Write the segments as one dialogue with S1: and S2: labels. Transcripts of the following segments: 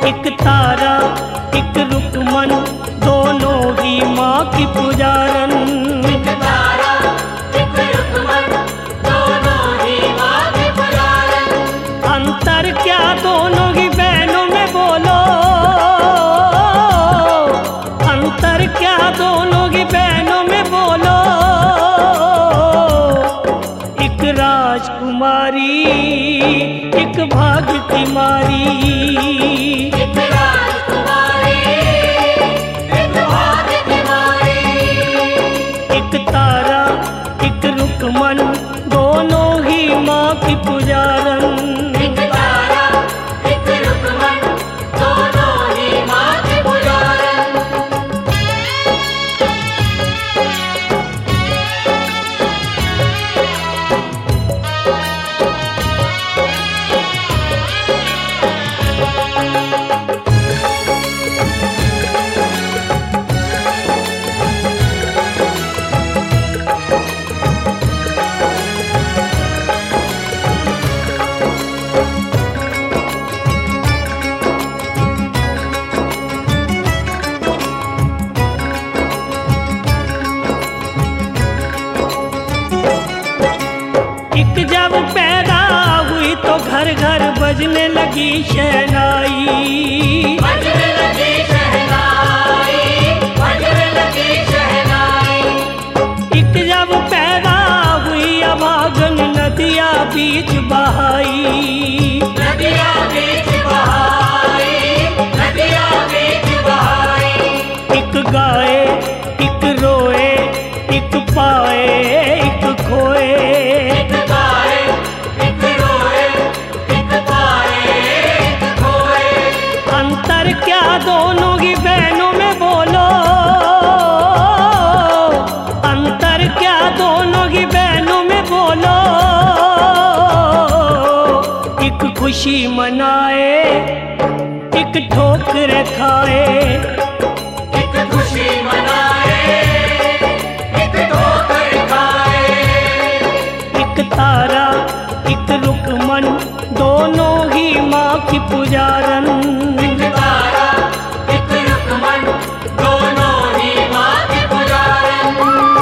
S1: एक तारा एक रुकमन दोनों ही माँ की पुजारन।
S2: एक तारा एक रुकमन दोनों ही माँ की पुजारन।
S1: अंतर क्या दोनों ही बहनों में बोलो, अंतर क्या दोनों ही बहनों में बोलो। एक राजकुमारी एक भाग्य मारी।
S2: एक राजकुमारी एक भाग्य मारी।
S1: एक तारा एक रुकमन दोनों ही माँ की पुजारन।
S2: एक तारा एक रुकमन दोनों ही माँ की पुजारन।
S1: एक जब पैदा हुई तो घर घर बजने लगी शहनाई।
S2: बजने लगी शहनाई, बजने लगी शहनाई।
S1: एक जब पैदा हुई अभागन नदिया बीच बहाई।
S2: नदिया बीच बहाई, नदिया बीच बहाई।
S1: एक गाए एक रोए एक पाए एक खोए।
S2: एक गाए एक रोए एक पाए एक खोए।
S1: अंतर क्या दोनों की बहनों में बोलो, अंतर क्या दोनों की बहनों में बोलो। एक खुशी मनाए एक ठोकर खाए।
S2: एक खुशी मनाए एक ठोकर खाए।
S1: एक तारा एक रुकमन दोनों ही माँ की पुजारन।
S2: एक तारा एक रुकमन दोनों ही माँ की पुजारन।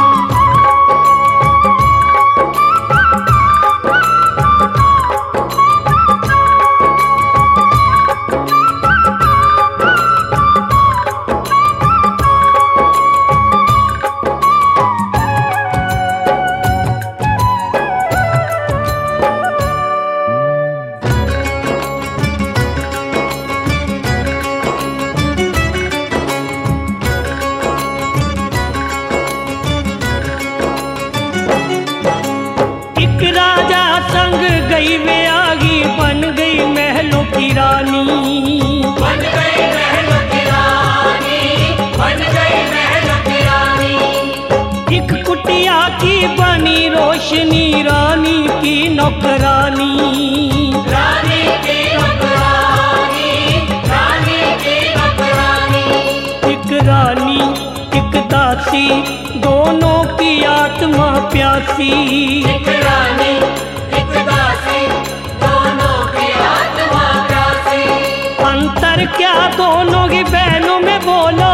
S1: एक राजा संग गई वे आगी बन गई महलों की रानी।
S2: बन गई महलों की रानी, बन गई महलों की रानी।
S1: एक कुटिया की बनी रोशनी रानी की नौकरानी।
S2: रानी की नौकरानी, रानी की नौकरानी।
S1: एक रानी एक दासी दोनों की आत्मा प्यासी।
S2: एक रानी एक दासी दोनों की आत्मा प्यासी।
S1: अंतर क्या दोनों की बहनों में बोलो,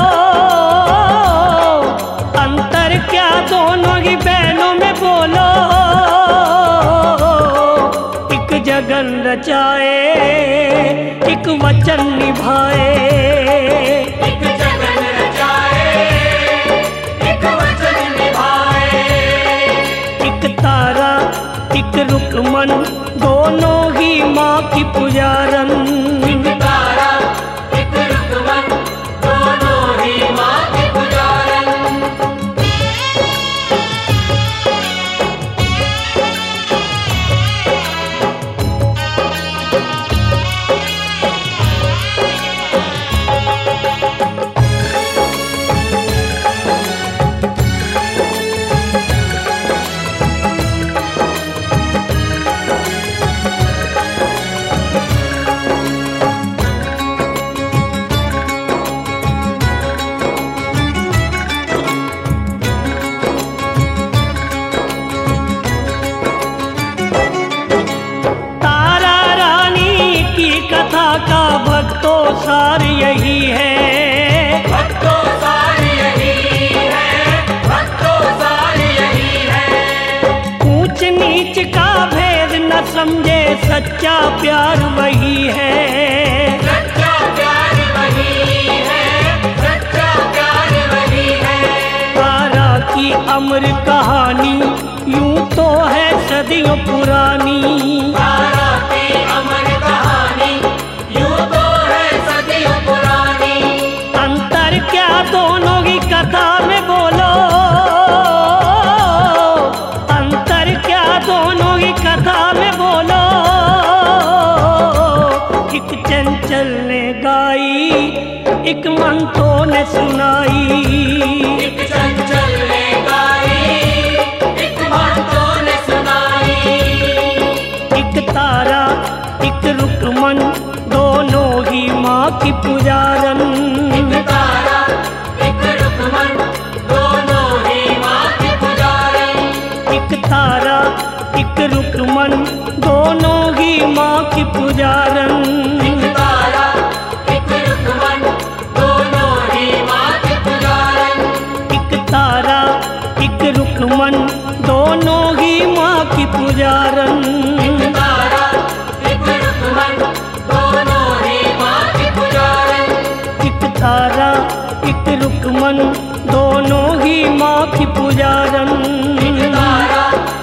S1: अंतर क्या दोनों की बहनों में बोलो। एक जगन रचाए एक वचन निभाए।
S2: एक जगन रचाए एक वचन निभाए।
S1: एक तारा एक रुकमन दोनों ही माँ की पुजारन।
S2: एक तारा एक रुकमन दोनों ही माँ की पुजारन।
S1: सार यही है,
S2: भक्तों सार यही है, भक्तों सार यही है।
S1: ऊंच नीच का भेद न समझे, सच्चा प्यार वही है,
S2: सच्चा प्यार वही है, सच्चा प्यार वही है।
S1: तारा की अमर कहानी यूं तो है सदियों पुरानी,
S2: तारा की अमर कहानी यूं तो है सदियों पुरानी।
S1: अंतर क्या दोनों की कथा में बोलो, अंतर क्या दोनों की कथा में बोलो। एक चंचल ने गाई, एक मंतो ने सुनाई,
S2: एक चंचल ने गाई, एक मंत्रों ने सुनाई।
S1: एक तारा एक रुकमन दोनों ही माँ की पुजारन,
S2: एक तारा एक रुकमन दोनों ही माँ के पुजारी।
S1: एक तारा एक रुकमन दोनों ही माँ की पुजारन,
S2: एक तारा एक रुकमन दोनों ही माँ के पुजारी।
S1: एक तारा एक रुकमन दोनों ही माँ की पुजारन,
S2: एक तारा एक रुकमन दोनों ही माँ के पुजारी।
S1: एक तारा एक रुकमन दोनों ही माँ की पुजारन।
S2: एक तारा